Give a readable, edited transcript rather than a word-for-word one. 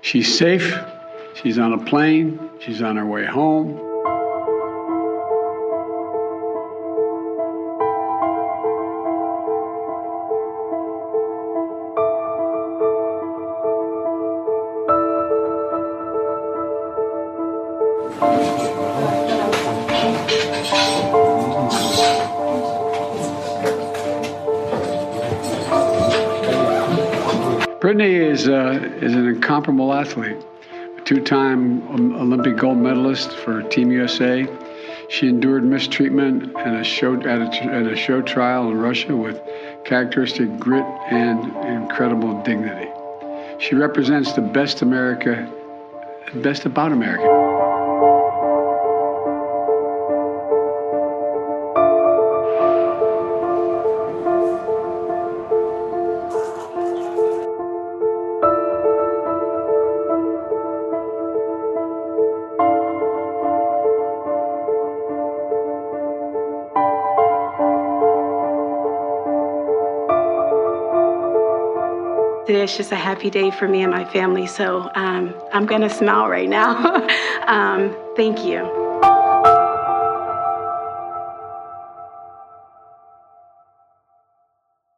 She's safe. She's on a plane. She's on her way home. Brittany is an incomparable athlete, a two-time Olympic gold medalist for Team USA. She endured mistreatment at a show trial in Russia with characteristic grit and incredible dignity. She represents the best about America. Today is just a happy day for me and my family, so I'm going to smile right now. Thank you.